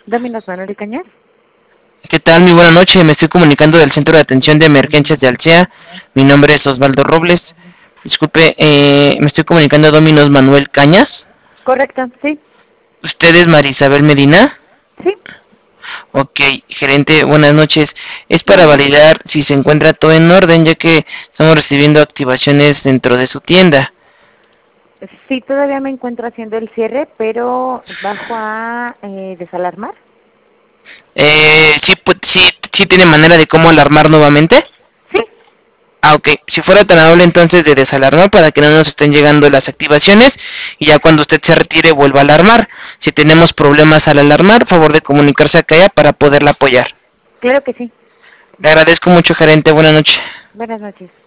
Dominos Manuel y Cañas. ¿Qué tal? Muy buena noche. Me estoy comunicando del Centro de Atención de Emergencias de Alsea. Mi nombre es Osvaldo Robles. Disculpe, me estoy comunicando a Dominos Manuel Cañas. Correcto, sí. ¿Usted es Marisabel Medina? Sí. Ok, gerente, buenas noches. Es para Buenas noches. validar si se encuentra todo en orden, ya que estamos recibiendo activaciones dentro de su tienda. Sí, todavía me encuentro haciendo el cierre, pero bajo a desalarmar. Sí, sí tiene manera de cómo alarmar nuevamente. Sí. Ah, ok. Si fuera tan amable entonces de desalarmar para que no nos estén llegando las activaciones y ya cuando usted se retire vuelva a alarmar. Si tenemos problemas al alarmar, favor de comunicarse acá ya para poderla apoyar. Claro que sí. Le agradezco mucho, gerente. Buenas noches. Buenas noches.